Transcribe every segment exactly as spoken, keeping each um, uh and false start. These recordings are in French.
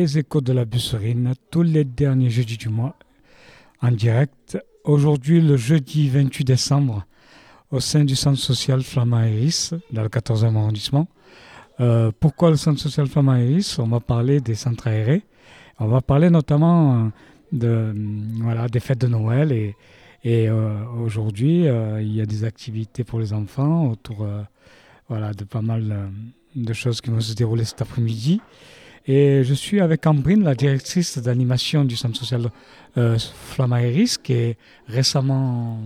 les échos de la Busserine, tous les derniers jeudis du mois, en direct. Aujourd'hui, le jeudi vingt-huit décembre, au sein du centre social Flamand Iris, dans le quatorzième arrondissement. Euh, pourquoi le centre social Flamand Iris? On va parler des centres aérés. On va parler notamment de, voilà, des fêtes de Noël. Et, et euh, aujourd'hui, euh, il y a des activités pour les enfants autour euh, voilà, de pas mal euh, de choses qui vont se dérouler cet après-midi. Et je suis avec Ambrine, la directrice d'animation du centre social euh, Flamand Iris, qui est récemment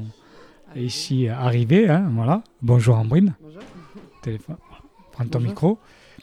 ici arrivée. Hein, voilà. Bonjour Ambrine. Bonjour. Téléphone. Prends ton Bonjour. micro.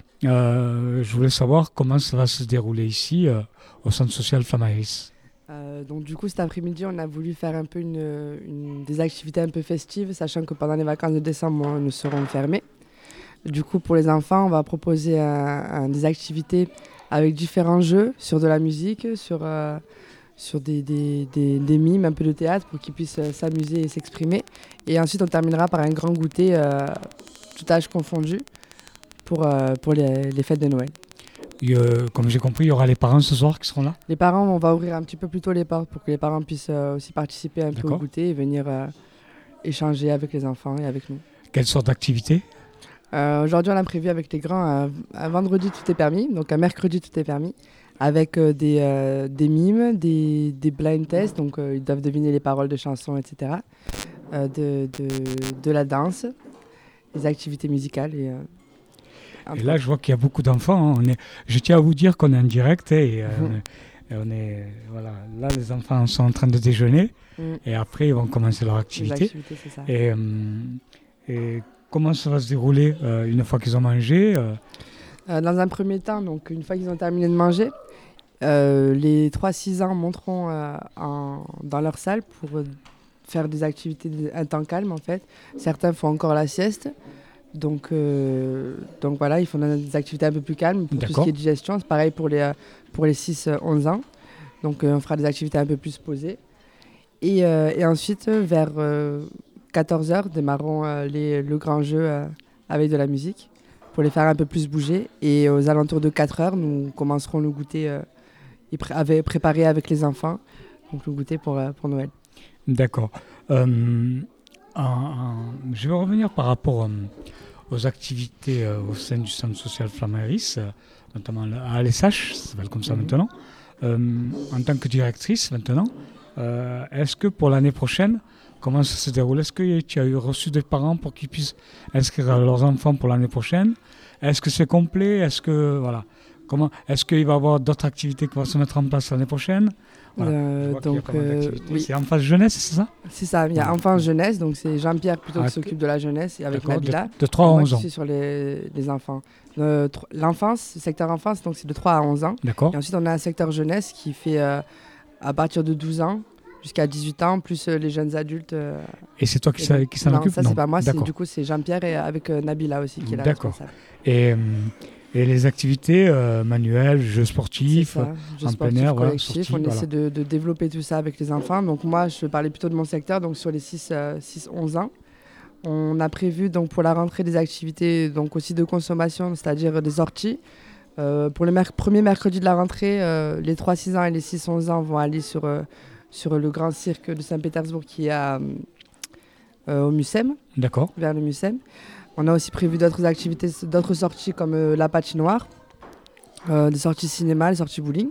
Euh, je voulais savoir comment ça va se dérouler ici euh, au centre social Flamand Iris. Euh, donc du coup cet après-midi on a voulu faire un peu une, une, des activités un peu festives, sachant que pendant les vacances de décembre nous serons fermés. Du coup pour les enfants on va proposer un, un, des activités avec différents jeux sur de la musique, sur, euh, sur des, des, des, des mimes, un peu de théâtre pour qu'ils puissent euh, s'amuser et s'exprimer. Et ensuite on terminera par un grand goûter, euh, tout âge confondu, pour, euh, pour les, les fêtes de Noël. Et, euh, comme j'ai compris, il y aura les parents ce soir qui seront là. Les parents, on va ouvrir un petit peu plus tôt les portes pour que les parents puissent euh, aussi participer un peu au goûter et venir euh, échanger avec les enfants et avec nous. Quelle sorte d'activité? euh, Aujourd'hui, on a prévu avec les grands un, un vendredi tout est permis, donc un mercredi tout est permis, avec euh, des, euh, des mimes, des, des blind tests, donc euh, ils doivent deviner les paroles de chansons, et cetera. Euh, de, de, de la danse, des activités musicales et... Euh, Et là, je vois qu'il y a beaucoup d'enfants. Hein. On est... Je tiens à vous dire qu'on est en direct et, euh, mmh. et on est voilà. Là, les enfants sont en train de déjeuner mmh. et après ils vont commencer leur activité. C'est ça. Et, euh, et comment ça va se dérouler euh, une fois qu'ils ont mangé euh... Euh, Dans un premier temps, donc une fois qu'ils ont terminé de manger, euh, les trois six ans monteront euh, en, dans leur salle pour faire des activités, un temps calme en fait. Certains font encore la sieste. Donc, euh, donc voilà, ils font des activités un peu plus calmes pour D'accord. tout ce qui est digestion. C'est pareil pour les, pour les six onze ans. Donc euh, on fera des activités un peu plus posées. Et, euh, et ensuite, vers euh, quatorze heures, démarreront euh, les, le grand jeu euh, avec de la musique pour les faire un peu plus bouger. Et aux alentours de quatre heures, nous commencerons le goûter euh, et pré- avec, préparé avec les enfants. Donc le goûter pour, euh, pour Noël. D'accord. Euh, en, en, je vais revenir par rapport... Euh, aux activités euh, au sein du centre social Flamand Iris, euh, notamment à l'A S H, ça s'appelle comme ça mmh. maintenant. Euh, en tant que directrice maintenant, euh, est-ce que pour l'année prochaine, comment ça se déroule? Est-ce que tu as eu reçu des parents pour qu'ils puissent inscrire leurs enfants pour l'année prochaine? Est-ce que c'est complet? Est-ce que voilà, comment? Est-ce qu'il va y avoir d'autres activités qui vont se mettre en place l'année prochaine? Voilà. Euh, donc, euh, oui. C'est Enfance Jeunesse, c'est ça? C'est ça, il y a Enfance Jeunesse, donc c'est Jean-Pierre plutôt ah, qui s'occupe de la jeunesse et avec d'accord, Nabila. De, de trois à onze ans. Moi qui suis sur les, les enfants. Euh, l'enfance, le secteur enfance, donc c'est de trois à onze ans. D'accord. Et ensuite on a un secteur jeunesse qui fait euh, à partir de douze ans jusqu'à dix-huit ans, plus euh, les jeunes adultes. Euh, et c'est toi qui, ça, qui s'en occupe? Non, ça c'est pas moi, c'est, du coup c'est Jean-Pierre et avec euh, Nabila aussi qui est là. D'accord. Et, euh, et les activités euh, manuelles, jeux sportifs, ça, jeux en sportifs, plein air, collectifs, voilà, on sorties, essaie voilà. de, de développer tout ça avec les enfants. Donc moi, je parlais plutôt de mon secteur, donc sur les six onze ans. On a prévu donc pour la rentrée des activités donc aussi de consommation, c'est-à-dire des sorties. Euh, pour le mer- premier mercredi de la rentrée, euh, les trois six ans et les six onze ans vont aller sur, euh, sur le grand cirque de Saint-Pétersbourg qui est à, euh, au Mucem, D'accord. vers le Mucem. On a aussi prévu d'autres activités, d'autres sorties comme euh, la patinoire, euh, des sorties cinéma, des sorties bowling.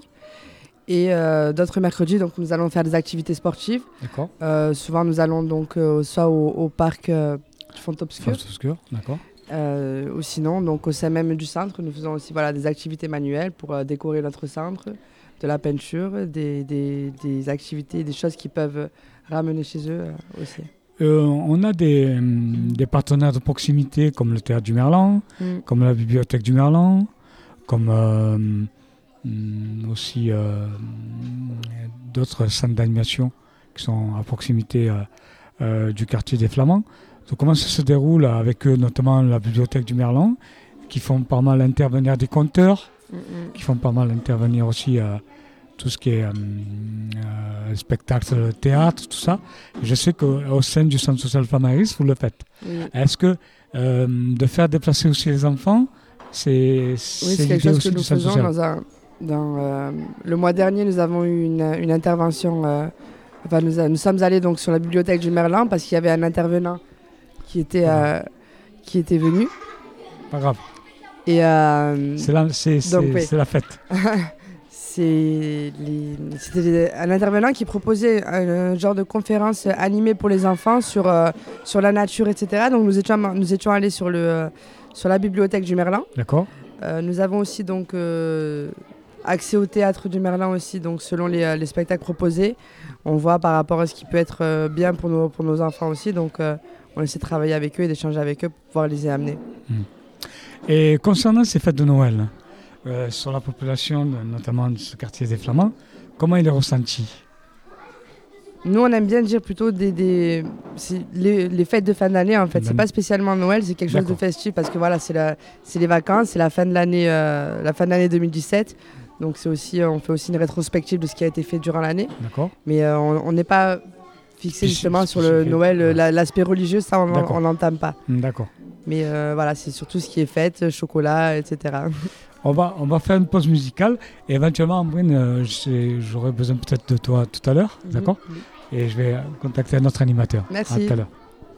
Et euh, d'autres mercredis, donc nous allons faire des activités sportives. D'accord. Euh, souvent, nous allons donc euh, soit au, au parc euh, du Font-Obscur. Font-Obscur, d'accord. Euh, ou sinon, donc au sein même du centre, nous faisons aussi voilà, des activités manuelles pour euh, décorer notre centre, de la peinture, des, des, des activités, des choses qu'ils peuvent ramener chez eux euh, aussi. Euh, on a des, des partenaires de proximité comme le Théâtre du Merlan, mm. comme la Bibliothèque du Merlan, comme euh, aussi euh, d'autres centres d'animation qui sont à proximité euh, euh, du quartier des Flamands. Donc, comment ça se déroule avec eux, notamment la Bibliothèque du Merlan, qui font pas mal intervenir des conteurs, mm-hmm. qui font pas mal intervenir aussi euh, tout ce qui est euh, euh, spectacle, théâtre, tout ça. Et je sais qu'au sein du centre social Flamand Iris, vous le faites. Oui. Est-ce que euh, de faire déplacer aussi les enfants, c'est, oui, c'est, c'est quelque chose que nous faisons dans un, Dans, euh, le mois dernier, nous avons eu une, une intervention. Euh, enfin, nous, a, nous sommes allés donc sur la bibliothèque du Merlin parce qu'il y avait un intervenant qui était, euh, qui était venu. Pas grave. Et euh, c'est, la, c'est, donc, c'est, oui. c'est la fête. c'est les, c'était un intervenant qui proposait un, un genre de conférence animée pour les enfants sur, euh, sur la nature, et cetera. Donc nous étions, nous étions allés sur, le, euh, sur la bibliothèque du Merlin. D'accord. Euh, nous avons aussi donc euh, accès au théâtre du Merlin aussi, donc selon les, les spectacles proposés. On voit par rapport à ce qui peut être bien pour nos, pour nos enfants aussi. Donc euh, on essaie de travailler avec eux et d'échanger avec eux pour pouvoir les y amener. Mmh. Et concernant ces fêtes de Noël, euh, sur la population, notamment de ce quartier des Flamands, comment il est ressenti ? Nous, on aime bien dire plutôt des, des les, les fêtes de fin d'année. En fait, c'est pas spécialement Noël, c'est quelque chose D'accord. de festif parce que voilà, c'est, la, c'est les vacances, c'est la fin de l'année, euh, la fin de l'année deux mille dix-sept. Donc c'est aussi, on fait aussi une rétrospective de ce qui a été fait durant l'année. D'accord. Mais euh, on n'est pas fixé justement sur le Noël, ouais. la, l'aspect religieux, ça on n'entame pas. D'accord. Mais euh, voilà, c'est surtout ce qui est fête, chocolat, et cetera. On va, on va faire une pause musicale et éventuellement, Ambrine, euh, j'aurai besoin peut-être de toi tout à l'heure, mmh, d'accord mmh. Et je vais contacter notre animateur. Merci. À tout à l'heure.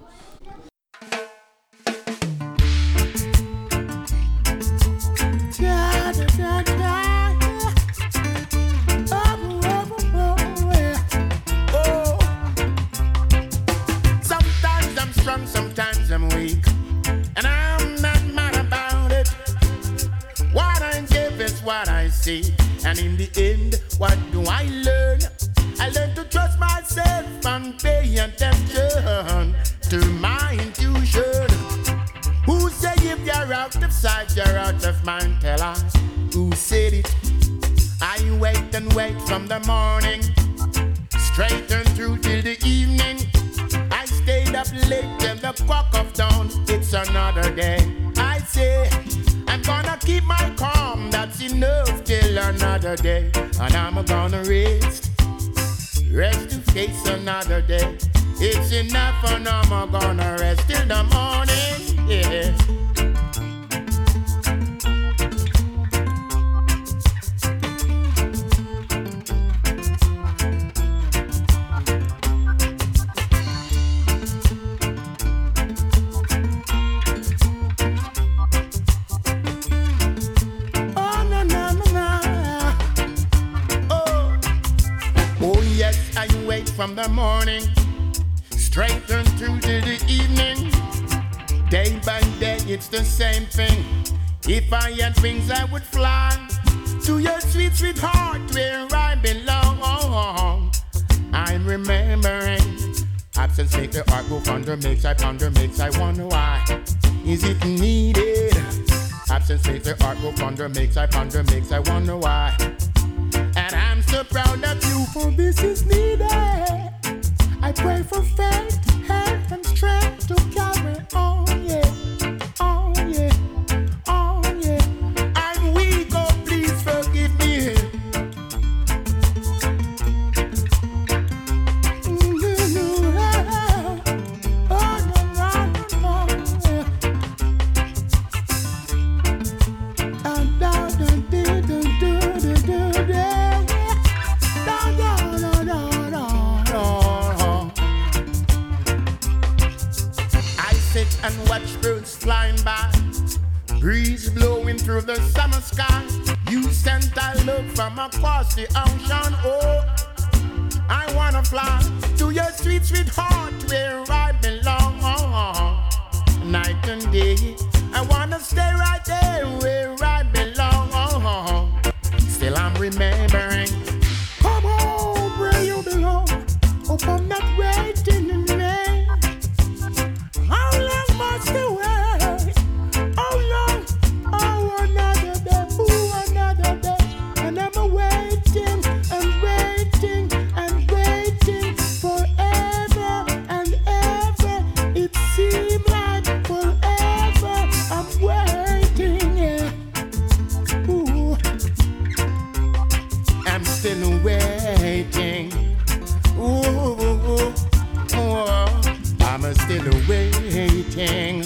And in the end, what do I learn? I learn to trust myself and pay attention to my intuition. Who say if you're out of sight, you're out of mind? Tell us who said it. I wait and wait from the morning, straight and through till the evening. I stayed up late till the clock of dawn. It's another day. I say I'm gonna keep my calm, that's enough till another day. And I'm gonna rest, rest to face another day. It's enough and I'm gonna rest till the morning, yeah. From the morning, straight until to the evening. Day by day, it's the same thing. If I had wings, I would fly to your sweet, sweet heart where I belong. I'm remembering. Absence makes the heart go thunder, makes I ponder, makes I wonder why. Is it needed? Absence makes the heart go thunder, makes I ponder, makes I wonder why. And I'm so proud of you, for this is needed. I pray for faith, health, and strength to carry on, yeah, on, yeah, on, yeah. I'm weak, oh, please forgive me. And watch birds flying by, breeze blowing through the summer sky. You sent a look from across the ocean. Oh, I wanna fly to your sweet, sweet heart where I belong. Night and day, I wanna stay right there where I belong. Still I'm remembering. Come home where you belong. Hope I'm not waiting in vain. How long must I wait? How long? Oh, another day, ooh, another day. And I'm waiting and waiting and waiting forever and ever. It seems like forever I'm waiting, yeah. Ooh, I'm still waiting. Ooh, ooh, ooh. I'm still waiting.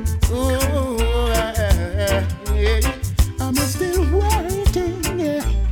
Ooh, uh, yeah. I'm still waiting. Yeah.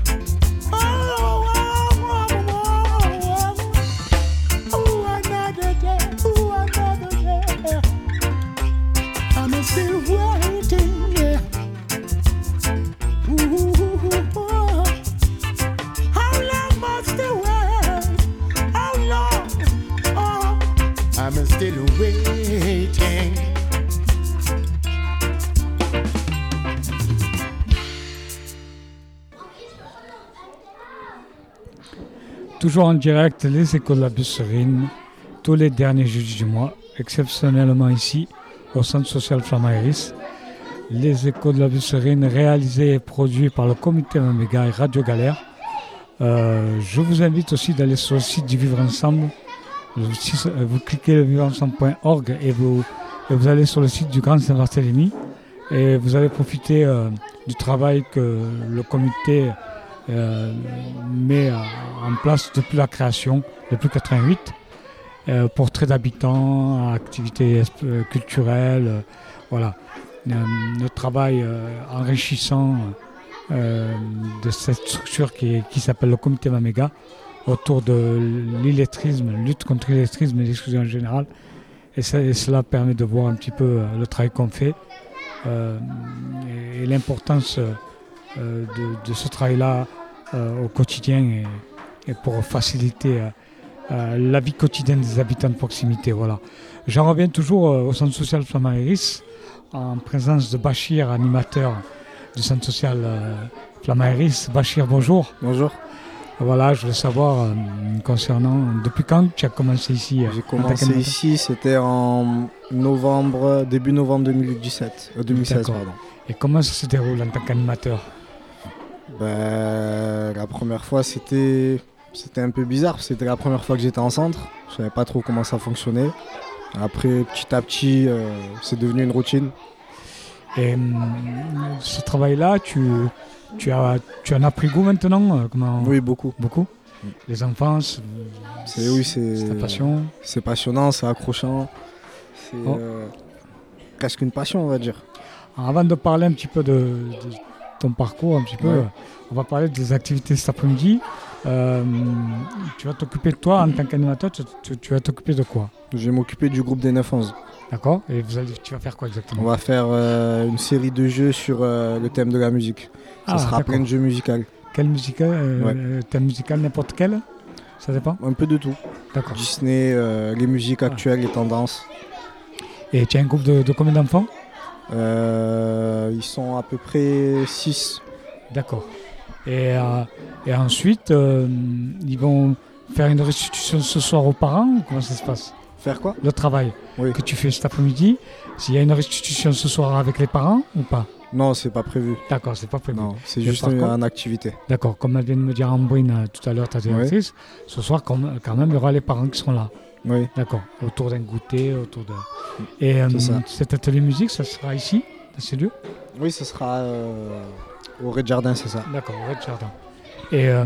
Toujours en direct, les échos de la Busserine, tous les derniers jeudis du mois, exceptionnellement ici, au centre social Flamand Iris. Les échos de la Busserine, réalisés et produits par le comité Maméga et Radio Galère. Euh, je vous invite aussi d'aller sur le site du Vivre Ensemble. Vous, vous cliquez le vivre ensemble point org et vous, et vous allez sur le site du Grand Saint-Barthélemy et vous allez profiter euh, du travail que le comité euh, met en place depuis la création, depuis quatre-vingt-huit. Euh, portrait d'habitants, activités euh, culturelles, euh, voilà. Euh, le travail euh, enrichissant euh, de cette structure qui, qui s'appelle le comité Maméga autour de l'illettrisme, lutte contre l'illettrisme et l'exclusion en général. Et, ça, et cela permet de voir un petit peu euh, le travail qu'on fait euh, et, et l'importance euh, de, de ce travail-là euh, au quotidien et, et pour faciliter euh, Euh, la vie quotidienne des habitants de proximité. Voilà. J'en reviens toujours euh, au centre social Flamand Iris, en présence de Bachir, animateur du centre social euh, Flamand Iris. Bachir, bonjour. Bonjour. Voilà, je voulais savoir euh, concernant depuis quand tu as commencé ici. Euh, J'ai commencé ici, c'était en novembre, début novembre deux mille dix-sept, euh, deux mille seize. Pardon. Et comment ça se déroule en tant qu'animateur? Ben, la première fois, c'était C'était un peu bizarre, c'était la première fois que j'étais en centre, je savais pas trop comment ça fonctionnait. Après, petit à petit, euh, c'est devenu une routine. Et euh, ce travail-là, tu, tu, as, tu en as pris goût maintenant comment... Oui, beaucoup. Beaucoup oui. Les enfants, c'est, c'est, oui, c'est, c'est ta passion. C'est passionnant, c'est accrochant, c'est oh. euh, presque une passion, on va dire. Alors, avant de parler un petit peu de, de ton parcours, un petit peu, ouais. On va parler des activités cet après-midi. Euh, tu vas t'occuper de toi en tant qu'animateur, tu, tu, tu vas t'occuper de quoi? Je vais m'occuper du groupe des neuf onze. D'accord. Et vous allez, tu vas faire quoi exactement? On va faire euh, une série de jeux sur euh, le thème de la musique. Ça ah, sera d'accord. Plein de jeux musicaux. Quel musical euh, ouais. Thème musical, n'importe quel? Ça dépend? Un peu de tout. D'accord. Disney, euh, les musiques actuelles, ah. les tendances. Et tu as un groupe de, de combien d'enfants? euh, Ils sont à peu près six. D'accord. Et, euh, et ensuite, euh, ils vont faire une restitution ce soir aux parents ou comment ça se passe? Faire quoi? Le travail oui. que tu fais cet après-midi. S'il y a une restitution ce soir avec les parents ou pas? Non, c'est pas prévu. D'accord, c'est pas prévu. Non, c'est juste une, une activité. D'accord, comme elle vient de me dire Ambrine tout à l'heure, ta directrice, oui. Ce soir quand même il y aura les parents qui seront là. Oui. D'accord, autour d'un goûter, autour de... Et euh, cet atelier musique, ça sera ici, dans ces lieux? Oui, ce sera... Euh... Au Rez-de-Jardin, c'est ça. D'accord, au Rez-de-Jardin. Et, euh,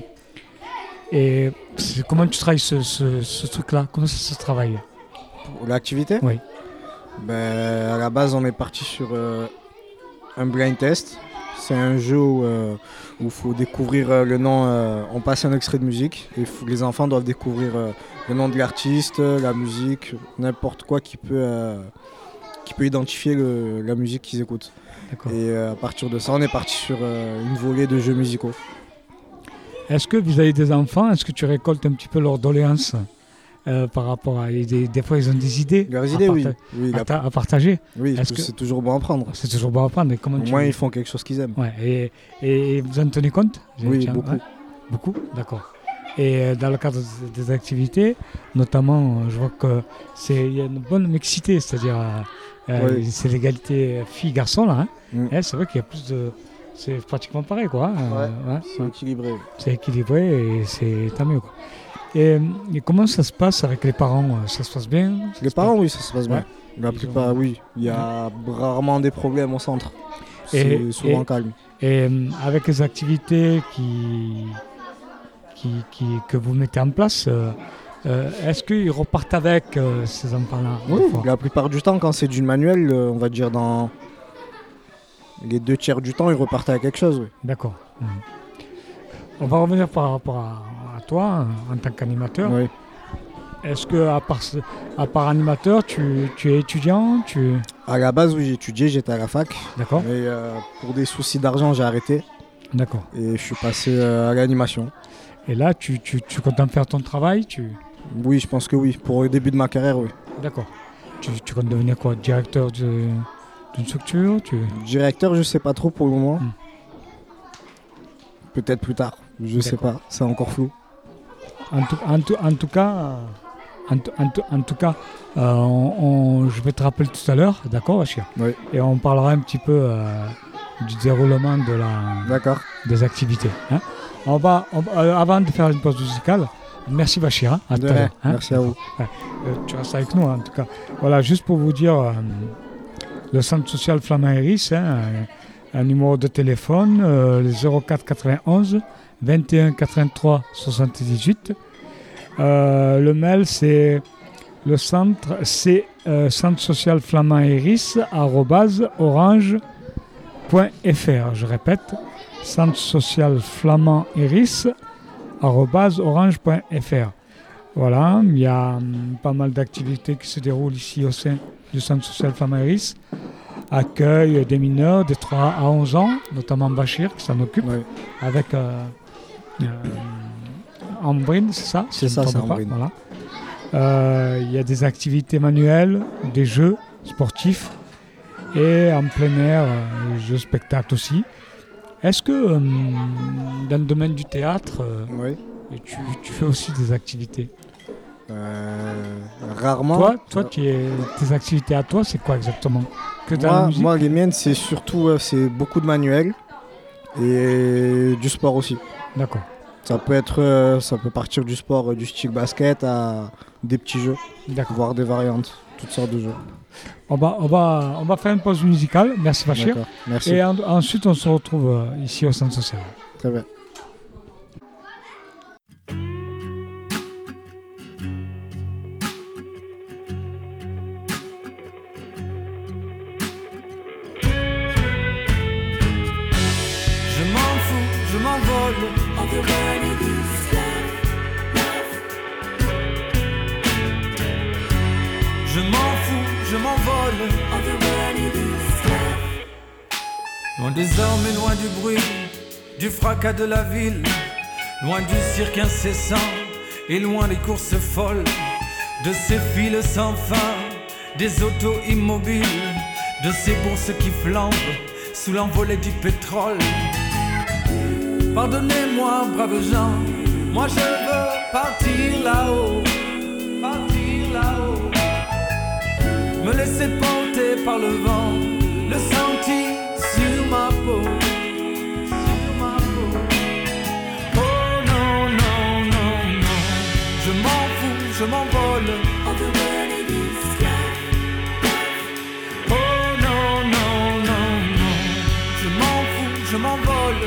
et comment tu travailles ce, ce, ce truc-là? Comment ça se travaille? L'activité? Oui. Ben, à la base, on est parti sur euh, un blind test. C'est un jeu où il euh, faut découvrir euh, le nom. Euh, on passe un extrait de musique et faut, les enfants doivent découvrir euh, le nom de l'artiste, la musique, n'importe quoi qui peut, euh, qui peut identifier le, la musique qu'ils écoutent. D'accord. Et euh, à partir de ça, on est parti sur euh, une volée de jeux musicaux. Est-ce que vous avez des enfants? Est-ce que tu récoltes un petit peu leurs doléances euh, par rapport à... Des, des fois, ils ont des idées Leurs idées, à, oui. parta- oui à, ta- à partager. Oui, Est-ce que c'est toujours bon à prendre. C'est toujours bon à prendre. Et comment Au tu... moins, ils font quelque chose qu'ils aiment. Ouais, et, et vous en tenez compte? Oui, tiens, beaucoup. Ouais. Beaucoup? D'accord. Et dans le cadre des activités, notamment, je vois qu'il y a une bonne mixité, c'est-à-dire euh, oui. c'est l'égalité filles-garçons là. Hein. Mm. Et c'est vrai qu'il y a plus de... C'est pratiquement pareil quoi. Ouais, euh, ouais, c'est ouais. équilibré. C'est équilibré et c'est tant mieux quoi. Et, et comment ça se passe avec les parents? Ça se passe bien? Ça Les parents, passe... oui, ça se passe bien. Ouais. La Ils plupart, ont... oui. Il y a ouais. rarement des problèmes au centre. C'est et, souvent et, calme. Et avec les activités qui... Qui, qui, que vous mettez en place, euh, euh, est-ce qu'ils repartent avec euh, ces enfants-là? Oui, la plupart du temps, quand c'est du manuel, euh, on va dire dans les deux tiers du temps, ils repartent avec quelque chose. Oui. D'accord. Mmh. On va revenir par rapport à, à toi, en tant qu'animateur. Oui. Est-ce que, à part, à part animateur, tu, tu es étudiant tu... À la base, oui, j'ai étudié, j'étais à la fac. D'accord. Mais euh, pour des soucis d'argent, j'ai arrêté. D'accord. Et je suis passé euh, à l'animation. Et là, tu, tu, tu comptes en faire ton travail tu... Oui, je pense que oui. Pour le début de ma carrière, oui. D'accord. Tu, tu comptes devenir quoi? Directeur de, d'une structure tu... Directeur, je ne sais pas trop pour le moment. Hmm. Peut-être plus tard. Je sais D'accord. pas, c'est encore flou. En tout, en tout, en tout cas, euh, en, tout- en tout- en tout cas euh, on- on- je vais te rappeler tout à l'heure, d'accord, Bachir? Oui. Et on parlera un petit peu euh, du déroulement de la, D'accord. des activités. Hein. On va, on va- euh, avant de faire une pause musicale, merci Bachir, hein, à De tout à rien. l'heure. hein. Merci à vous. Ouais. Euh, tu restes avec nous, hein, en tout cas. Voilà, juste pour vous dire, euh, le centre social Flamand Iris, hein, euh, un numéro de téléphone, euh, le zéro quatre quatre-vingt-onze vingt et un quatre-vingt-trois soixante-dix-huit. Euh, le mail, c'est le centre, c'est euh, centre social Flamand Iris, arobase orange point f r. Je répète, centre social Flamand Iris, arobase orange point f r. Voilà, il y a hum, pas mal d'activités qui se déroulent ici au sein du centre social Flamand Iris. Accueil des mineurs de trois à onze ans, notamment Bachir qui s'en occupe, Oui. avec euh, euh, Ambrine, c'est ça C'est si je ça, me c'est trompe pas, Ambrine. voilà. Euh, Il y a des activités manuelles, des jeux sportifs et en plein air, euh, jeux spectacles aussi. Est-ce que euh, dans le domaine du théâtre, euh, Oui. tu, tu fais aussi des activités? Euh, rarement. Toi, toi tu es, tes activités à toi, c'est quoi exactement? Que dans la moi, musique? moi, les miennes, c'est surtout euh, c'est beaucoup de manuels et du sport aussi. D'accord. Ça peut être, euh, ça peut partir du sport, euh, du style basket à des petits jeux, D'accord. voire des variantes, toutes sortes de jeux. On va, on, va, on va faire une pause musicale. Merci Bachir. D'accord. Merci. Et en- ensuite, on se retrouve euh, ici au centre social. Très bien. Je m'en fous, je m'envole. Je m'en fous, je m'envole. Loin des hommes et loin du bruit, du fracas de la ville, loin du cirque incessant et loin des courses folles, de ces files sans fin, des autos immobiles, de ces bourses qui flambent sous l'envolée du pétrole. Pardonnez-moi, braves gens, moi je veux partir là-haut, partir là-haut. Me laisser porter par le vent, le sentir sur ma peau, sur ma peau. Oh non, non, non, non, je m'en fous, je m'envole. Oh non, non, non, non, je m'en fous, je m'envole.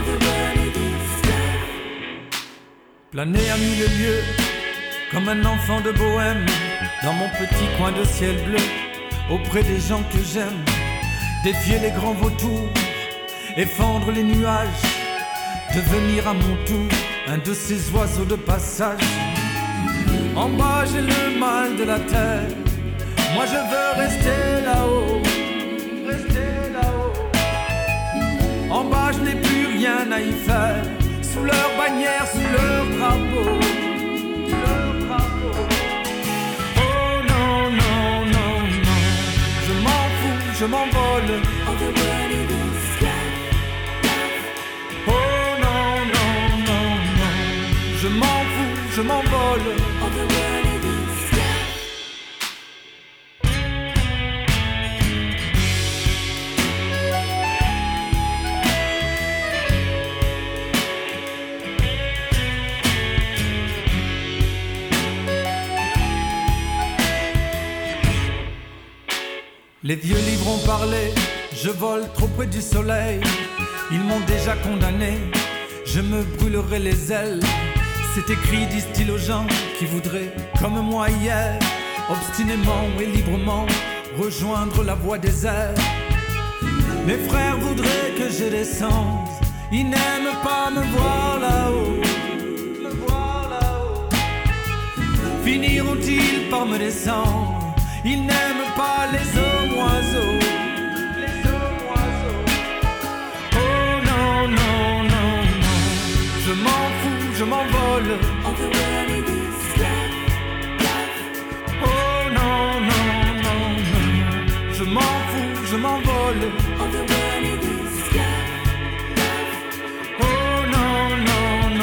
Planer à mille lieues, comme un enfant de bohème, dans mon petit coin de ciel bleu, auprès des gens que j'aime, défier les grands vautours, effondre les nuages, devenir à mon tour un de ces oiseaux de passage. En bas j'ai le mal de la terre, moi je veux rester là-haut, rester là-haut. En bas je n'ai plus rien à y faire, sous leur bannière, sous leur drapeau, leur drapeau. Oh non, non, non, non, je m'en fous, je m'envole. Oh non, non, non, non, je m'en fous, je m'envole. Les vieux livres ont parlé, je vole trop près du soleil. Ils m'ont déjà condamné, je me brûlerai les ailes. C'est écrit, disent-ils aux gens qui voudraient, comme moi hier, obstinément et librement, rejoindre la voie des airs. Mes frères voudraient que je descende, ils n'aiment pas me voir là-haut, me voir là-haut. Finiront-ils par me descendre? Ils n'aiment pas les hommes oiseaux, les hommes oiseaux. Oh non, non, non, non, je m'en fous, je m'envole. Oh non, non, non, non, je m'en fous, je m'envole. Oh non, non,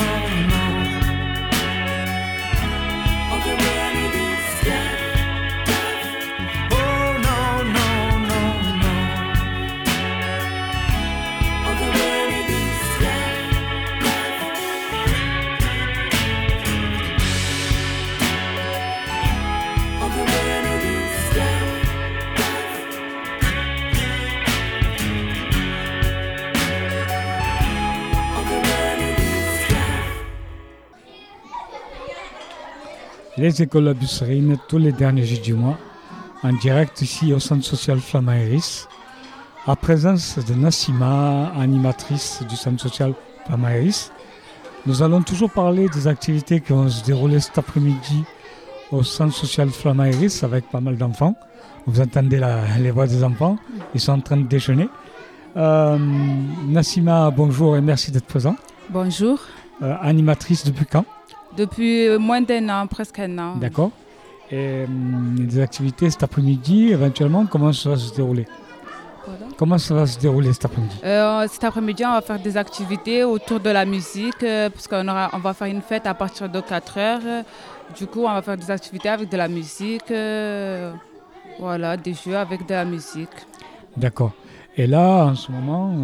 les écoles La Busserine tous les derniers jours du mois, en direct ici au centre social Flamand Iris, à présence de Nassima, animatrice du centre social Flamand Iris. Nous allons toujours parler des activités qui vont se dérouler cet après-midi au centre social Flamand Iris avec pas mal d'enfants. Vous entendez la, les voix des enfants, ils sont en train de déjeuner. Euh, Nassima, bonjour et merci d'être présent. Bonjour. Euh, animatrice depuis quand? Depuis moins d'un an, presque un an. D'accord. Et euh, des activités cet après-midi, éventuellement, comment ça va se dérouler? Pardon? Comment ça va se dérouler cet après-midi? euh, Cet après-midi, on va faire des activités autour de la musique, euh, parce qu'on aura, on va faire une fête à partir de quatre heures. Du coup, on va faire des activités avec de la musique, euh, voilà, des jeux avec de la musique. D'accord. Et là, en ce moment,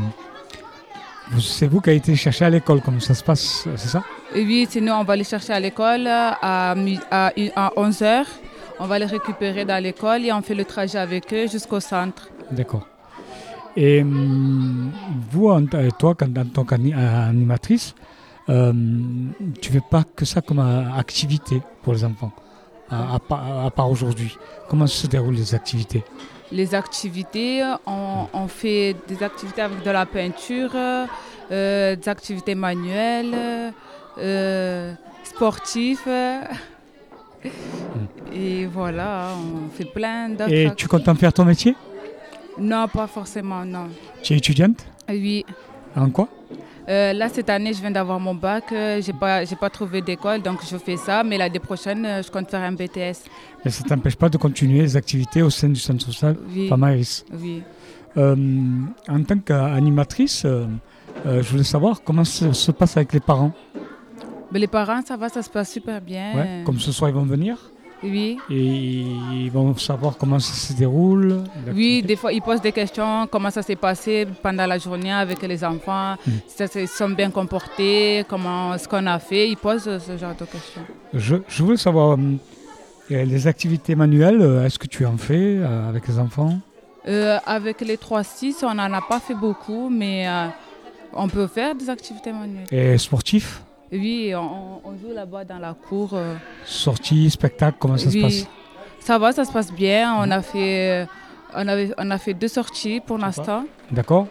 euh, c'est vous qui avez été chercher à l'école, comment ça se passe, c'est ça? Et oui, sinon on va les chercher à l'école à, à, à onze heures. On va les récupérer dans l'école et on fait le trajet avec eux jusqu'au centre. D'accord. Et hum, vous, en, toi, en tant qu'animatrice, euh, tu ne fais pas que ça comme activité pour les enfants, à, à, à part aujourd'hui. Comment se déroulent les activités? Les activités, on, on fait des activités avec de la peinture, euh, des activités manuelles, euh, sportives. Mm. Et voilà, on fait plein d'autres Et activités. Tu comptes en faire ton métier? Non, pas forcément, non. Tu es étudiante? Oui. En quoi? Euh, là, cette année, je viens d'avoir mon bac. Euh, je n'ai pas, j'ai pas trouvé d'école, donc je fais ça. Mais l'année prochaine, euh, je compte faire un B T S. Mais ça ne t'empêche pas de continuer les activités au sein du centre social oui. Flamand Iris? Oui. Euh, en tant qu'animatrice, euh, euh, je voulais savoir comment ça se passe avec les parents. Mais les parents, ça va, ça se passe super bien. Ouais, comme ce soir, ils vont venir? Oui. Et ils vont savoir comment ça se déroule? Oui, des fois, ils posent des questions, comment ça s'est passé pendant la journée avec les enfants, mmh. si ils sont bien comportés, comment, ce qu'on a fait. Ils posent ce genre de questions. Je, je voulais savoir, euh, les activités manuelles, est-ce que tu en fais euh, avec les enfants? euh, Avec les trois six, on n'en a pas fait beaucoup, mais euh, on peut faire des activités manuelles. Et sportifs? Oui, on, on joue là-bas dans la cour. Euh. Sorties, spectacles, comment ça oui. se passe? Ça va, ça se passe bien. On a fait, on avait, on a fait deux sorties pour l'instant. D'accord.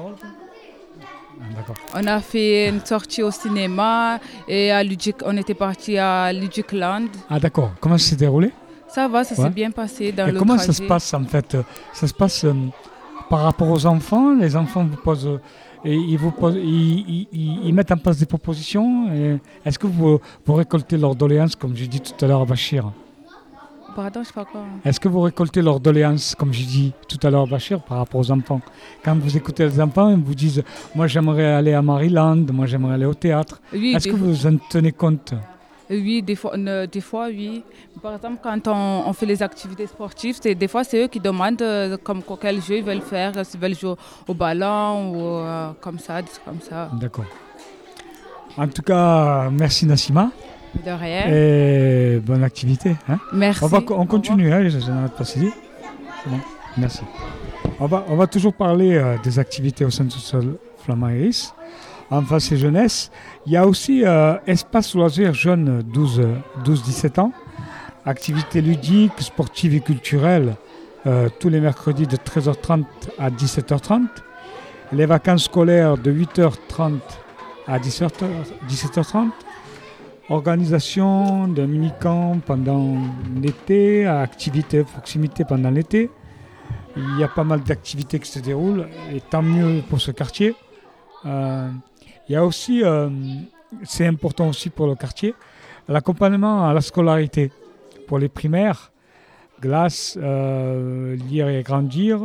D'accord. On a fait une sortie au cinéma et à Ludic, on était parti à Ludicland. Ah d'accord. Comment ça s'est déroulé? Ça va, ça ouais. s'est bien passé dans et le comment trajet. ça se passe en fait? Ça se passe euh, par rapport aux enfants? Les enfants vous posent... Euh, Et ils, vous posent, ils, ils, ils mettent en place des propositions. Et est-ce que vous, vous récoltez leurs doléances, comme j'ai dit tout à l'heure à Bachir? Pardon, je sais pas quoi. Est-ce que vous récoltez leurs doléances, comme j'ai dit tout à l'heure à Bachir, par rapport aux enfants? Quand vous écoutez les enfants, ils vous disent « Moi, j'aimerais aller à Maryland, moi, j'aimerais aller au théâtre. Oui, » Est-ce que vous en tenez compte? Oui, des fois, ne, des fois, oui. Par exemple, quand on, on fait les activités sportives, c'est, des fois, c'est eux qui demandent euh, comme, quel jeu ils veulent faire, s'ils veulent jouer au ballon ou euh, comme ça, des trucs comme ça. D'accord. En tout cas, merci Nassima. De rien. Et bonne activité. Hein. Merci. On, va, on continue, hein, je n'arrête pas de dire. C'est bon, merci. On va, on va toujours parler euh, des activités au centre social Flamand Iris. Enfance et jeunesse. Il y a aussi euh, Espace Loisirs Jeunes douze dix-sept ans. Activités ludiques, sportives et culturelles euh, tous les mercredis de treize heures trente à dix-sept heures trente. Les vacances scolaires de huit heures trente à dix-sept heures trente. Organisation de mini-camp pendant l'été, activités de proximité pendant l'été. Il y a pas mal d'activités qui se déroulent et tant mieux pour ce quartier. Euh, il y a aussi, euh, c'est important aussi pour le quartier, l'accompagnement à la scolarité pour les primaires, glace, euh, lire et grandir,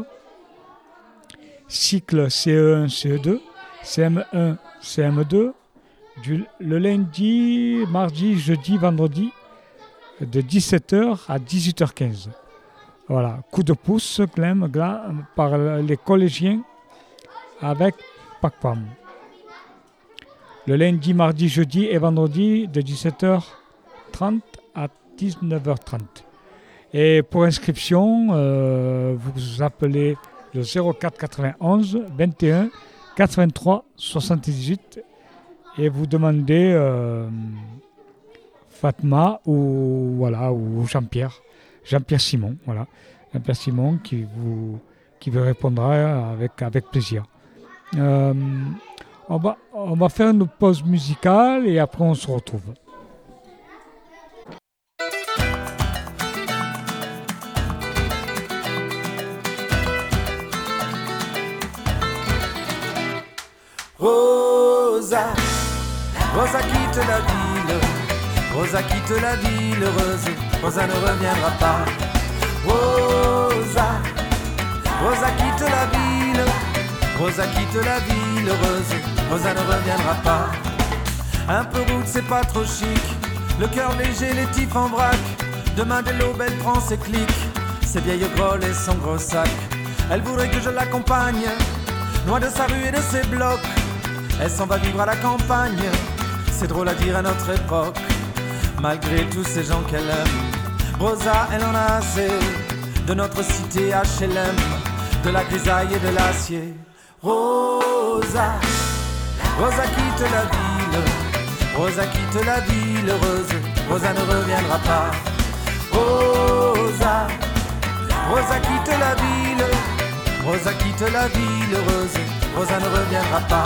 cycle C E un, C E deux, C M un, C M deux, du, le lundi, mardi, jeudi, vendredi, de dix-sept heures à dix-huit heures quinze. Voilà, coup de pouce, Clem, par les collégiens avec P A C P A M. Le lundi, mardi, jeudi et vendredi de dix-sept heures trente à dix-neuf heures trente. Et pour inscription, euh, vous appelez le zéro quatre quatre-vingt-onze vingt et un quatre-vingt-trois soixante-dix-huit et vous demandez euh, Fatma ou, voilà, ou Jean-Pierre, Jean-Pierre Simon, voilà. Jean-Pierre Simon qui vous, qui vous répondra avec, avec plaisir. Euh, on, va, on va faire une pause musicale et après on se retrouve. Rosa, Rosa quitte la ville, Rosa quitte la ville heureuse, Rosa ne reviendra pas. Rosa, Rosa quitte la ville, Rosa quitte la ville heureuse, Rosa ne reviendra pas. Un peu route c'est pas trop chic, le cœur léger, les tifs en vrac. Demain dès l'aube elle prend ses clics, ses vieilles grolles et son gros sac. Elle voudrait que je l'accompagne, loin de sa rue et de ses blocs. Elle s'en va vivre à la campagne, c'est drôle à dire à notre époque. Malgré tous ces gens qu'elle aime, Rosa, elle en a assez de notre cité H L M, de la grisaille et de l'acier. Rosa, Rosa quitte la ville, Rosa quitte la ville heureuse, Rosa ne reviendra pas. Rosa, Rosa quitte la ville, Rosa quitte la ville heureuse, Rosa ne reviendra pas.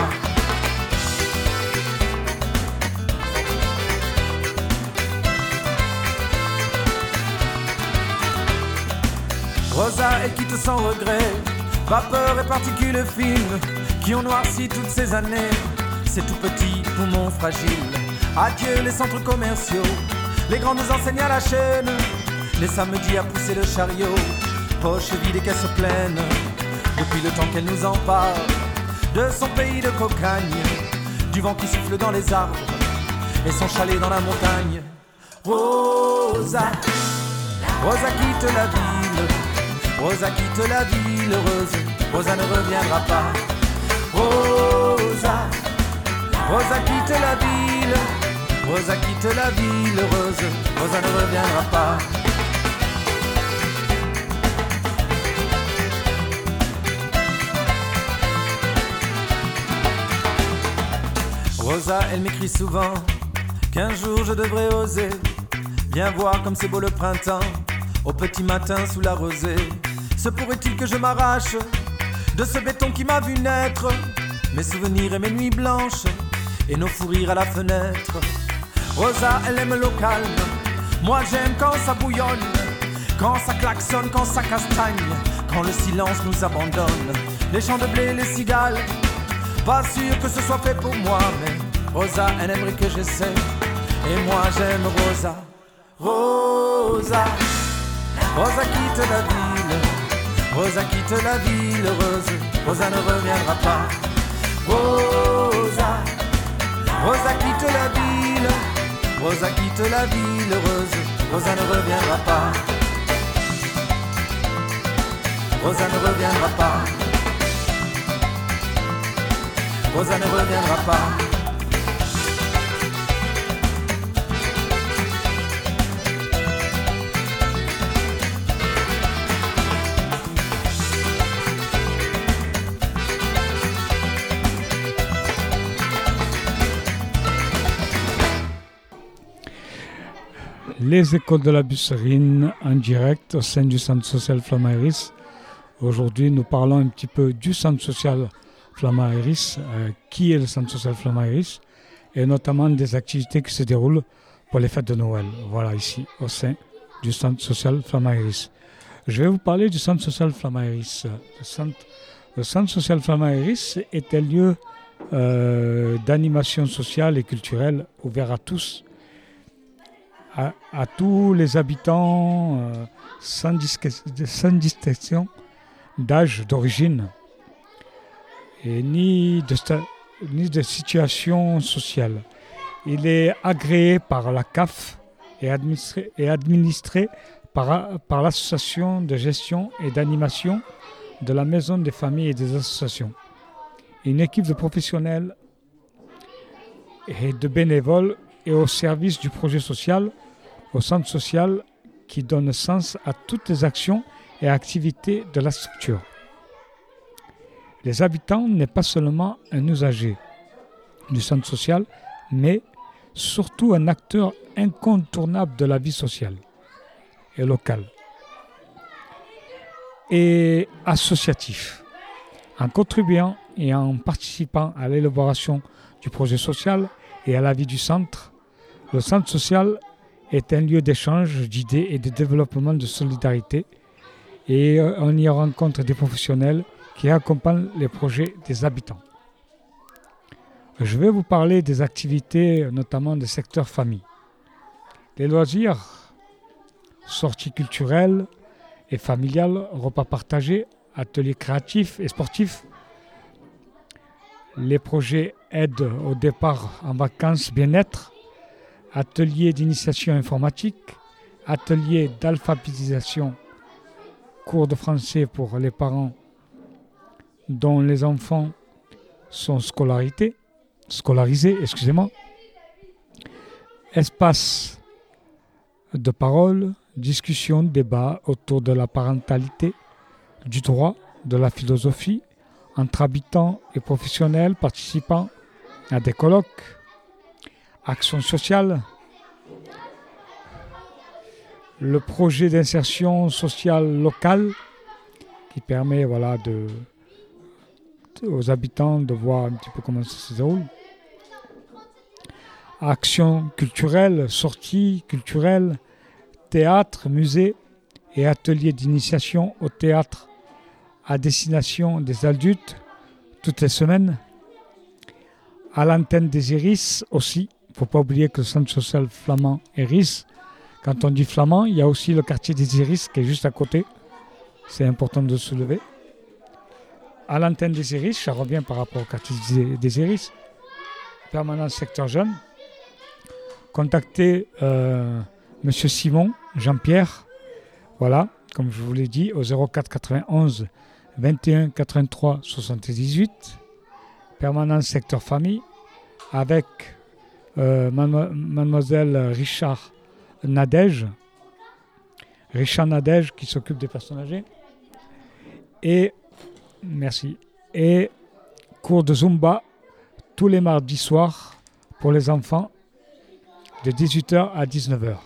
Rosa, elle quitte sans regret, vapeur et particules fines qui ont noirci toutes ces années. Ces tout petits poumons fragiles. Adieu les centres commerciaux, les grandes enseignes à la chaîne, les samedis à pousser le chariot, poches vides et caisses pleines. Depuis le temps qu'elle nous en parle, de son pays de cocagne, du vent qui souffle dans les arbres et son chalet dans la montagne. Rosa, Rosa quitte la ville, Rosa quitte la ville heureuse, Rosa ne reviendra pas. Rosa, Rosa quitte la ville, Rosa quitte la ville heureuse, Rosa ne reviendra pas. Rosa, elle m'écrit souvent qu'un jour je devrais oser. Viens voir comme c'est beau le printemps, au petit matin sous la rosée. Se pourrait-il que je m'arrache de ce béton qui m'a vu naître, mes souvenirs et mes nuits blanches et nos fous rires à la fenêtre. Rosa, elle aime l'eau calme, moi j'aime quand ça bouillonne, quand ça klaxonne, quand ça castagne, quand le silence nous abandonne. Les champs de blé, les cigales, pas sûr que ce soit fait pour moi, mais Rosa, elle aimerait que j'essaie, et moi j'aime Rosa. Rosa, Rosa quitte la ville, Rosa quitte la ville heureuse, Rosa ne reviendra pas. Rosa, Rosa quitte la ville, Rosa quitte la ville heureuse, Rosa ne reviendra pas. Rosa ne reviendra pas. Rosa ne reviendra pas. Les écoles de la Busserine en direct au sein du centre social Flamand Iris. Aujourd'hui, nous parlons un petit peu du centre social Flamand Iris, euh, qui est le centre social Flamand Iris, et notamment des activités qui se déroulent pour les fêtes de Noël. Voilà, ici, au sein du centre social Flamand Iris. Je vais vous parler du centre social Flamand Iris. Le centre, le centre social Flamand Iris est un lieu euh, d'animation sociale et culturelle ouvert à tous, À, à tous les habitants, euh, sans, disque, sans distinction d'âge, d'origine, et ni de, ni de situation sociale. Il est agréé par la C A F et administré, et administré par, par l'association de gestion et d'animation de la Maison des familles et des associations. Une équipe de professionnels et de bénévoles est au service du projet social au centre social qui donne sens à toutes les actions et activités de la structure. Les habitants n'est pas seulement un usager du centre social, mais surtout un acteur incontournable de la vie sociale et locale et associatif. En contribuant et en participant à l'élaboration du projet social et à la vie du centre, le centre social est un lieu d'échange d'idées et de développement de solidarité, et on y rencontre des professionnels qui accompagnent les projets des habitants. Je vais vous parler des activités, notamment des secteurs famille. Les loisirs, sorties culturelles et familiales, repas partagés, ateliers créatifs et sportifs. Les projets aide au départ en vacances bien-être, ateliers d'initiation informatique, ateliers d'alphabétisation, cours de français pour les parents dont les enfants sont scolarisés, scolarisés, excusez-moi. Espace de parole, discussion, débat autour de la parentalité, du droit, de la philosophie, entre habitants et professionnels participant à des colloques, actions sociales, le projet d'insertion sociale locale qui permet voilà, de, aux habitants de voir un petit peu comment ça se déroule. Actions culturelles, sorties culturelles, théâtre, musée et ateliers d'initiation au théâtre à destination des adultes toutes les semaines. À l'antenne des Iris aussi, il ne faut pas oublier que le centre social flamand Iris, quand on dit flamand, il y a aussi le quartier des Iris qui est juste à côté. C'est important de se lever. À l'antenne des Iris, ça revient par rapport au quartier des Iris, permanence secteur jeune. Contactez euh, M. Simon, Jean-Pierre, voilà, comme je vous l'ai dit, au zéro quatre quatre-vingt-onze vingt et un quatre-vingt-trois soixante-dix-huit, permanence secteur famille, avec euh, mademoiselle Richard Nadège, Richard Nadège qui s'occupe des personnes âgées, et, merci, et cours de Zumba tous les mardis soirs pour les enfants de dix-huit heures à dix-neuf heures.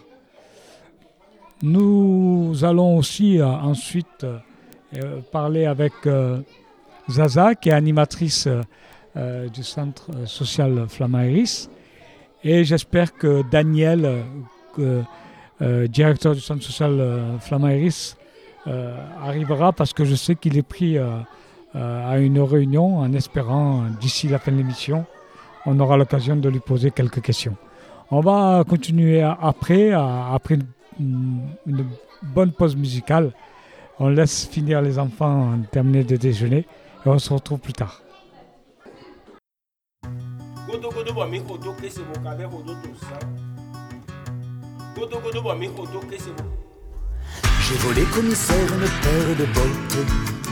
Nous allons aussi euh, ensuite euh, parler avec euh, Zaza, qui est animatrice euh, du centre social Flamand Iris. Et j'espère que Daniel, euh, euh, directeur du centre social euh, Flamand Iris, euh, arrivera, parce que je sais qu'il est pris euh, euh, à une réunion, en espérant, d'ici la fin de l'émission, on aura l'occasion de lui poser quelques questions. On va continuer après, après une, une bonne pause musicale. On laisse finir les enfants, terminer de déjeuner, et on se retrouve plus tard. J'ai volé commissaire une paire de bottes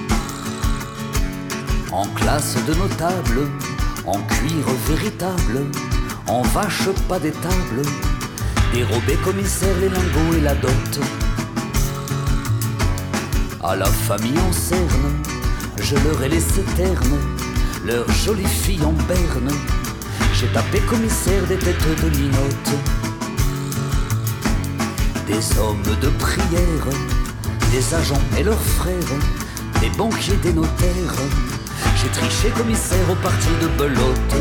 en classe de notable, en cuir véritable, en vache pas d'étable, dérobé commissaire les lingots et la dot. À la famille en cerne, je leur ai laissé terne, leur jolie fille en berne. J'ai tapé commissaire des têtes de linotte, des hommes de prière, des agents et leurs frères, des banquiers, des notaires. J'ai triché commissaire au parti de belote.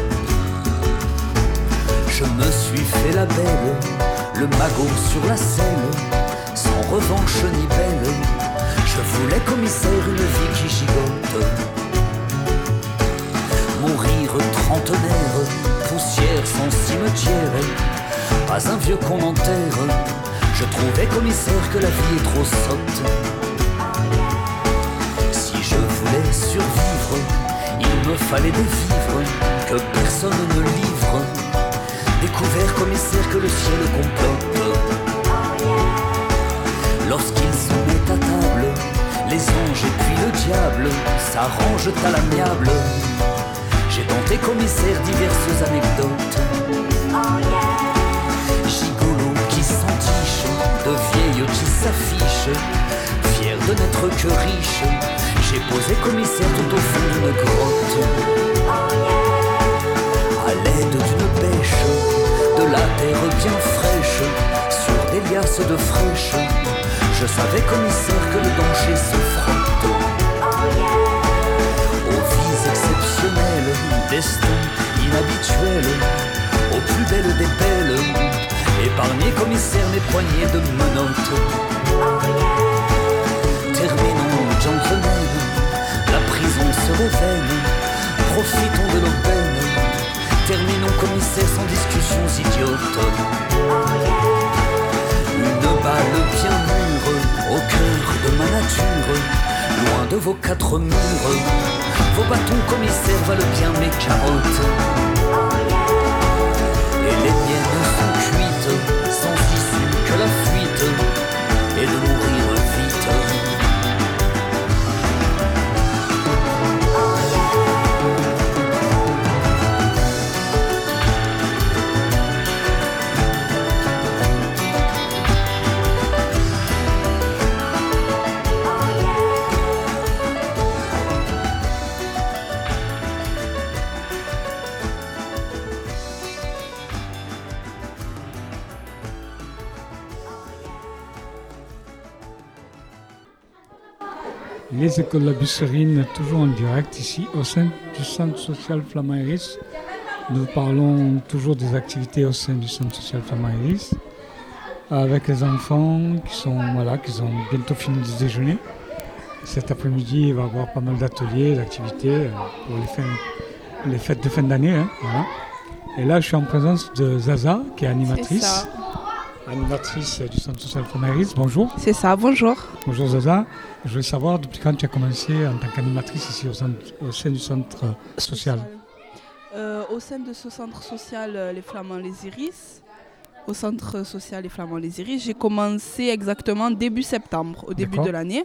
Je me suis fait la belle, le magot sur la selle, sans revanche ni belle. Je voulais commissaire une vie qui gigote. Mourir trentenaire, poussière sans cimetière, pas un vieux qu'on enterre. Je trouvais commissaire que la vie est trop sotte. Si je voulais survivre, il me fallait des vivres que personne ne livre. Découvert commissaire que le ciel complote. Lorsqu'ils se mettent à table, les anges et puis le diable s'arrangent à l'amiable. J'ai tenté commissaire diverses anecdotes. Gigolo qui s'entiche, de vieilles qui s'affichent, fier de n'être que riche. J'ai posé commissaire tout au fond d'une grotte. À l'aide d'une pêche, de glace de fraîche. Je savais, commissaire, que le danger se frotte. Aux vies exceptionnelles, destin inhabituel, aux plus belles des belles. Épargnez, commissaire, mes poignées de menottes. Terminons, gentlemen, la prison se révèle. Profitons de l'aubaine. Terminons, commissaire, sans discussions idiotes. Une balle bien mûre au cœur de ma nature, loin de vos quatre murs. Vos bâtons, commissaire, valent bien mes carottes. Et les miennes sont cuites, sans issue que la fuite, et de mourir vite. Les écoles La Busserine, toujours en direct ici au sein du centre social Flamand Iris. Nous parlons toujours des activités au sein du centre social Flamand Iris avec les enfants qui sont voilà, qui ont bientôt fini de déjeuner. Cet après-midi, il va y avoir pas mal d'ateliers, d'activités pour les, fins, les fêtes de fin d'année. Hein, voilà. Et là, je suis en présence de Zaza, qui est animatrice. Animatrice du centre social Flamand Iris. Bonjour. C'est ça, bonjour. Bonjour Zaza. Je voulais savoir depuis quand tu as commencé en tant qu'animatrice ici au, centre, au sein du centre social. Euh, au sein de ce centre social Les Flamands Les Iris, au centre social Les Flamands Les Iris, j'ai commencé exactement début septembre, au début D'accord. de l'année.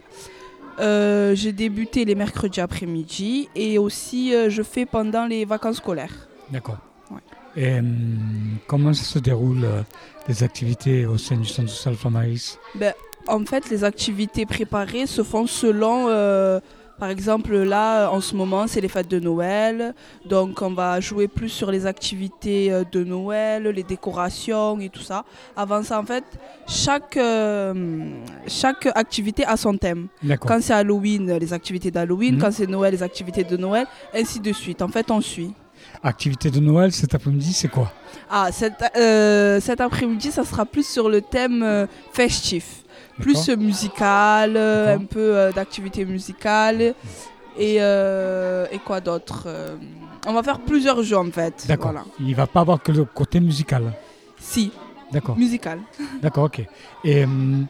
Euh, j'ai débuté les mercredis après-midi et aussi euh, je fais pendant les vacances scolaires. D'accord. Ouais. Et hum, comment ça se déroule euh, les activités au sein du centre social Flamand Iris? ben, En fait, les activités préparées se font selon, euh, par exemple là en ce moment c'est les fêtes de Noël, donc on va jouer plus sur les activités de Noël, les décorations et tout ça. Avant ça en fait, chaque, euh, chaque activité a son thème. D'accord. Quand c'est Halloween, les activités d'Halloween, mmh. quand c'est Noël, les activités de Noël, ainsi de suite. En fait on suit. Activité de Noël cet après-midi, c'est quoi? Ah, cet, euh, cet après-midi ça sera plus sur le thème euh, festif. Plus euh, musical, euh, un peu euh, d'activité musicale et, euh, et quoi d'autre euh, on va faire plusieurs jeux en fait. D'accord. Voilà. Il ne va pas avoir que le côté musical. Si. D'accord. Musical. D'accord, ok. Et hum,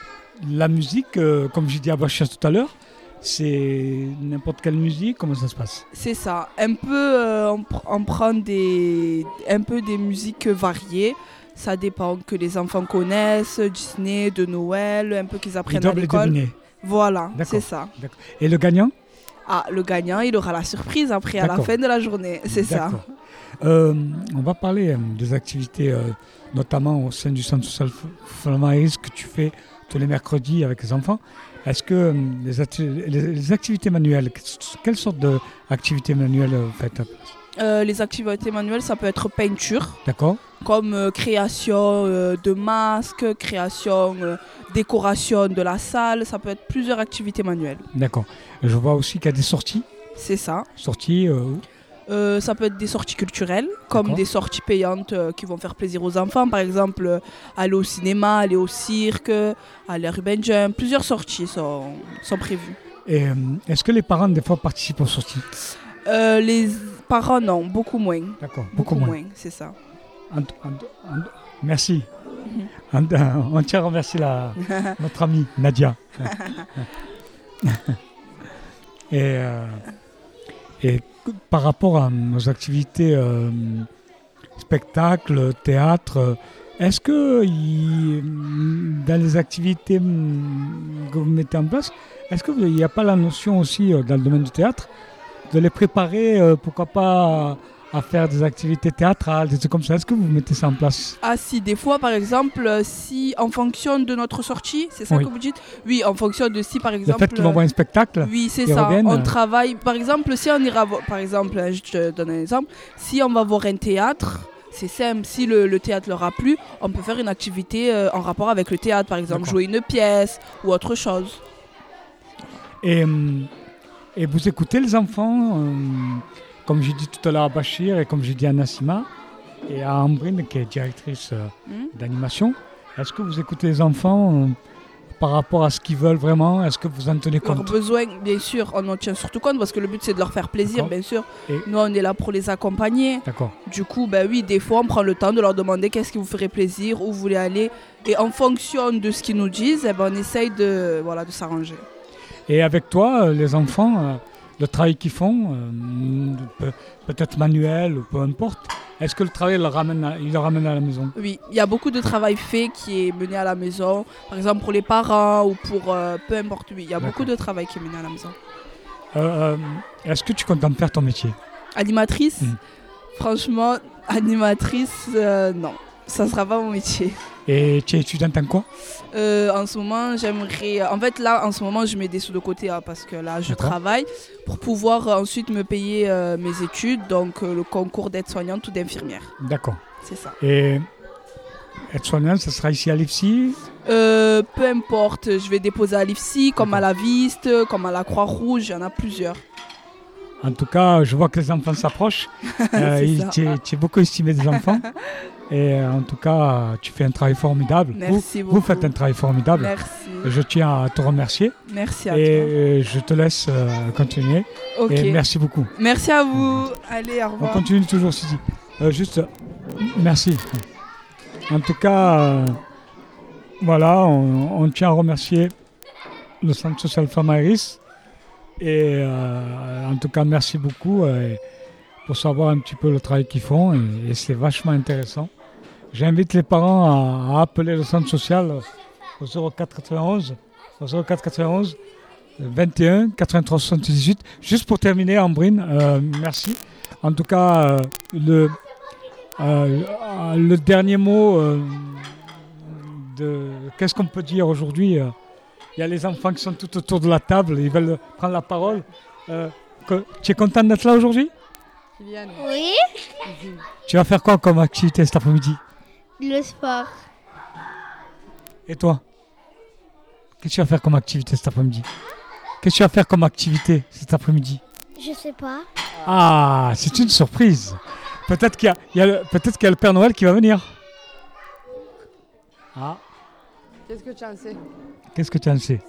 la musique, euh, comme j'ai dit à Bachas tout à l'heure, c'est n'importe quelle musique, comment ça se passe? C'est ça. Un peu, euh, on, pr- on prend des, un peu des musiques variées. Ça dépend que les enfants connaissent, Disney, de Noël, un peu qu'ils apprennent Ils à l'école. les deviner. Voilà, D'accord. c'est ça. D'accord. Et le gagnant? Ah, le gagnant, il aura la surprise après, D'accord. à la fin de la journée, c'est D'accord. ça. Euh, on va parler euh, des activités, euh, notamment au sein du centre social Flamand Iris que tu fais tous les mercredis avec les enfants. Est-ce que euh, les, ati- les, les activités manuelles, quelle sorte d'activités manuelles vous faites? Euh, les activités manuelles, ça peut être peinture. D'accord. Comme euh, création euh, de masques, création, euh, décoration de la salle. Ça peut être plusieurs activités manuelles. D'accord. Je vois aussi qu'il y a des sorties. C'est ça. Sorties euh, euh, Ça peut être des sorties culturelles, comme D'accord. des sorties payantes euh, qui vont faire plaisir aux enfants. Par exemple, euh, aller au cinéma, aller au cirque, aller à Ruben Jump. Plusieurs sorties sont, sont prévues. Et euh, est-ce que les parents, des fois, participent aux sorties? euh, Les parents, non. Beaucoup moins. D'accord. Beaucoup, beaucoup moins. moins, c'est ça. En, en, en, merci. Mm-hmm. En, on tient à remercier la, notre amie Nadia. et, euh, et par rapport à nos activités euh, spectacles, théâtre, est-ce que il, dans les activités que vous mettez en place, est-ce qu'il n'y a pas la notion aussi dans le domaine du théâtre de les préparer, euh, pourquoi pas à faire des activités théâtrales, des trucs comme ça? Est-ce que vous mettez ça en place? Ah si, des fois par exemple, si en fonction de notre sortie, c'est ça oui. que vous dites? Oui, en fonction de si par exemple... Le fait qu'ils vont voir un spectacle. Oui, c'est ça. Reviennent. On travaille, par exemple, si on ira voir, par exemple, je te donne un exemple, si on va voir un théâtre, c'est simple. Si le, le théâtre leur a plu, on peut faire une activité euh, en rapport avec le théâtre, par exemple, D'accord. jouer une pièce ou autre chose. Et, hum, et vous écoutez les enfants, hum, comme j'ai dit tout à l'heure à Bachir et comme j'ai dit à Nassima et à Ambrine qui est directrice euh, Hmm. d'animation. Est-ce que vous écoutez les enfants euh, par rapport à ce qu'ils veulent vraiment? Est-ce que vous en tenez Leurs compte? besoins, bien sûr, on en tient surtout compte parce que le but c'est de leur faire plaisir, D'accord. bien sûr. Et- Nous, on est là pour les accompagner. D'accord. Du coup, ben oui, des fois, on prend le temps de leur demander qu'est-ce qui vous ferait plaisir, où vous voulez aller. Et en fonction de ce qu'ils nous disent, eh ben, on essaye de, voilà, de s'arranger. Et avec toi, euh, les enfants, euh, le travail qu'ils font, euh, peut- peut-être manuel ou peu importe, est-ce que le travail le ramène à, il le ramène à la maison? Oui, il y a beaucoup de travail fait qui est mené à la maison. Par exemple, pour les parents ou pour euh, peu importe, oui, il y a D'accord. beaucoup de travail qui est mené à la maison. Euh, euh, est-ce que tu comptes en faire ton métier? Animatrice, Mm. franchement, animatrice, euh, non, ça sera pas mon métier. Et tu es étudiante en quoi? Euh, en ce moment, j'aimerais. En fait, là, en ce moment, je mets des sous de côté hein, parce que là, je D'accord. travaille pour pouvoir euh, ensuite me payer euh, mes études, donc euh, le concours d'aide-soignante ou d'infirmière. D'accord. C'est ça. Et être soignante, ce sera ici à l'I F S I? Euh, peu importe, je vais déposer à l'I F S I, comme à la Viste, comme à la Croix-Rouge, il y en a plusieurs. En tout cas, je vois que les enfants s'approchent. Euh, C'est il- ça. tu, es, tu es beaucoup estimé des enfants. Et euh, en tout cas, tu fais un travail formidable. Merci vous, beaucoup. vous faites un travail formidable. Merci. Je tiens à te remercier. Merci à Et toi. euh, je te laisse euh, continuer. Ok. Et merci beaucoup. Merci à vous. Allez, au On revoir. continue toujours, Sidi. Euh, juste, euh, merci. En tout cas, euh, voilà, on, on tient à remercier le Centre social Femme Iris. Et euh, en tout cas, merci beaucoup euh, pour savoir un petit peu le travail qu'ils font. Et, et c'est vachement intéressant. J'invite les parents à, à appeler le Centre social au zéro quatre quatre-vingt-onze, au zéro quatre quatre-vingt-onze vingt et un quatre-vingt-trois soixante-dix-huit. Juste pour terminer, Ambrine, euh, merci. En tout cas, euh, le, euh, le dernier mot euh, de qu'est-ce qu'on peut dire aujourd'hui euh, il y a les enfants qui sont tout autour de la table, ils veulent prendre la parole. Euh, que- tu es contente d'être là aujourd'hui? Kylian. Oui, Tu vas faire quoi comme activité cet après-midi? le sport. Et toi? Qu'est-ce que tu vas faire comme activité cet après-midi? Qu'est-ce que tu vas faire comme activité cet après-midi? Je sais pas. Ah, c'est une surprise. Peut-être qu'il y a, il y a le, peut-être qu'il y a le Père Noël qui va venir. Ah, Qu'est-ce que tu en sais? qu'est-ce que tu en sais?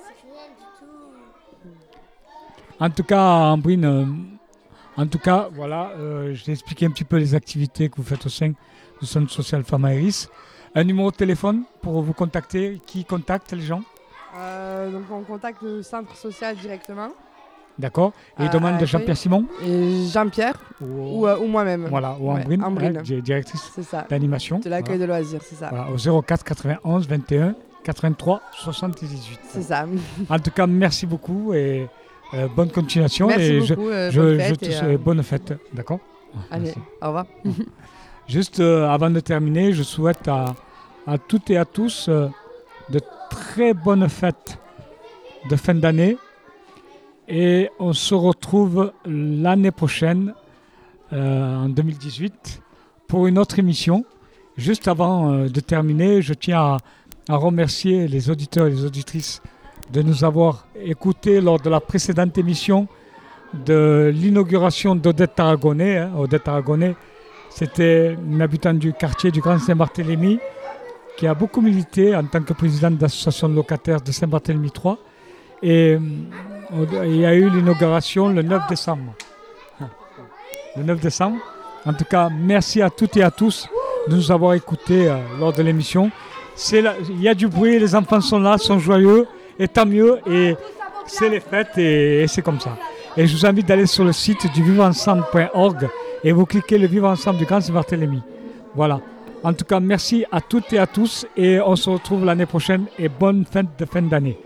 En tout cas, Ambrine, euh, en tout cas, voilà, euh, je t'ai expliqué un petit peu les activités que vous faites au sein du Centre social Femme Iris. Un numéro de téléphone pour vous contacter. Qui contacte les gens? Euh, donc on contacte le centre social directement. D'accord. Et Euh, demande de à Jean-Pierre Accueil. Simon Et Jean-Pierre ou, ou, euh, ou moi-même. voilà, ou Ouais, Ambrine, Ambrine. hein, di- directrice C'est ça. d'animation. De l'accueil de loisirs, c'est ça. Voilà, au zéro quatre quatre-vingt-onze vingt et un quatre-vingt-trois soixante-dix-huit. C'est ça. En tout cas, merci beaucoup et euh, bonne continuation. Merci et beaucoup. je, euh, je, bonne je fête te et, souhaite euh, bonne fête. D'accord? Allez, Merci. au revoir. Juste euh, avant de terminer, je souhaite à, à toutes et à tous euh, de très bonnes fêtes de fin d'année. Et on se retrouve l'année prochaine, euh, en deux mille dix-huit, pour une autre émission. Juste avant euh, de terminer, je tiens à, à remercier les auditeurs et les auditrices de nous avoir écoutés lors de la précédente émission de l'inauguration d'Odette Tarragonnet. Hein. Odette Tarragonnet, c'était une habitante du quartier du Grand Saint-Barthélemy qui a beaucoup milité en tant que présidente d'association de locataires de Saint-Barthélemy trois. Et euh, il y a eu l'inauguration le neuf décembre. Le neuf décembre. En tout cas, merci à toutes et à tous de nous avoir écoutés euh, lors de l'émission. C'est la- Il y a du bruit, les enfants sont là, sont joyeux, et tant mieux. Et c'est les fêtes et, et c'est comme ça. Et je vous invite d'aller sur le site du vivre ensemble point org et vous cliquez le Vivre Ensemble du Grand Saint-Barthélemy. Voilà. En tout cas, merci à toutes et à tous et on se retrouve l'année prochaine et bonne fête de fin d'année.